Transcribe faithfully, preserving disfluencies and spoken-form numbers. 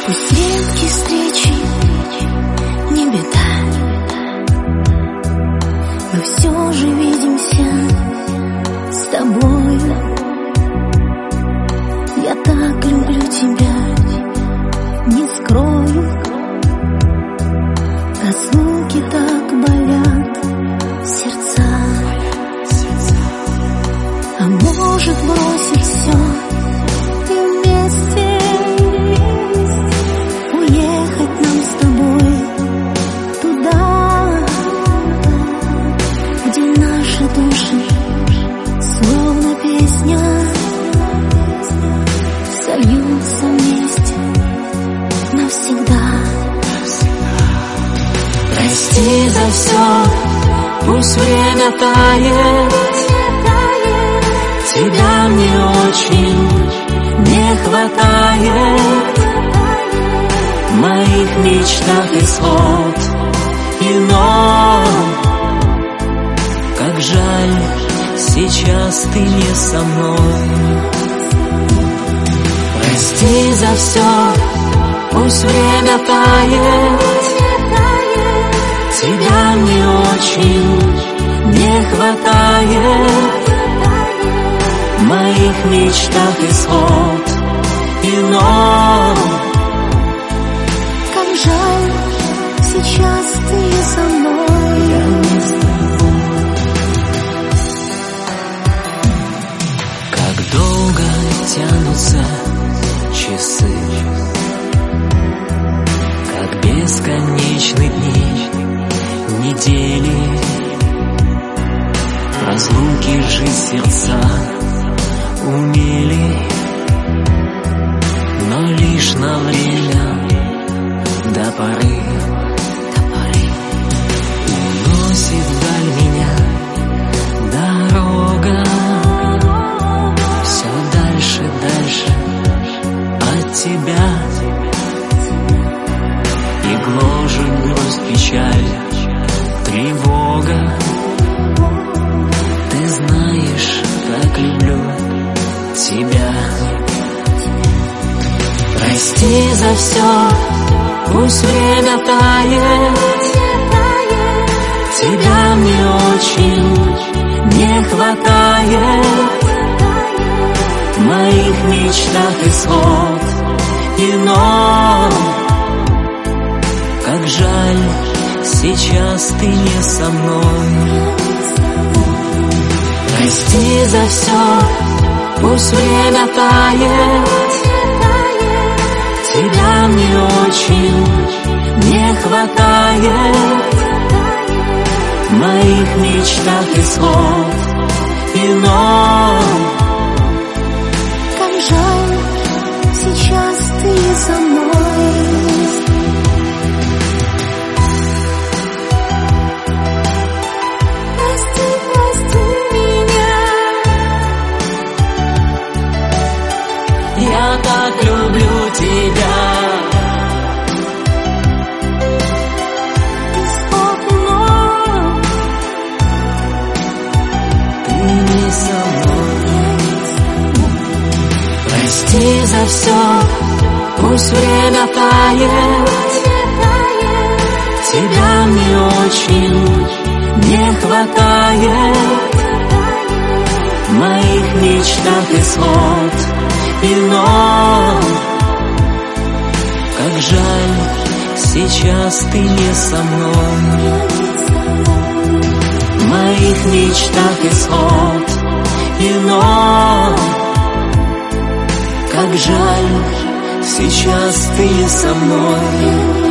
Пусть редкие встречи не беда, мы все же видимся с тобою. Я так люблю тебя, не скрою. Разлуки так болят сердца. А может бросить все и вместе уехать нам с тобой туда, где наши души словно песня сольются вместе навсегда. Прости за все, пусть время тает. Тебя мне очень не хватает. В моих мечтах исход иной. Как жаль, сейчас ты не со мной. Прости за все, пусть время тает. Тебя мне очень не хватает. В моих мечтах исход иной. Как жаль, сейчас ты не со мной. Я не с тобой. Как долго тянутся часы, как бесконечны дни, недели. Разлуки же сердца умели, но лишь на время, до поры, до поры. Уносит вдаль меня дорога, все дальше, дальше от тебя. И гложет грусть, печаль, тревога. Ты знаешь, как люблю тебя. Прости за все, пусть время тает. Тебя мне очень не хватает. В моих мечтах исход иной. Как жаль, сейчас ты не со мной. Прости за все, пусть время тает. Тебя мне очень не хватает. В моих мечтах исход иной. Как жаль, сейчас ты не со мной. Я так люблю тебя. Ты не со мной. Прости за все, пусть время тает. Тебя мне очень не хватает. В моих мечтах исход иной. Как жаль, сейчас ты не со мной. В моих мечтах исход иной. Как жаль, сейчас ты не со мной.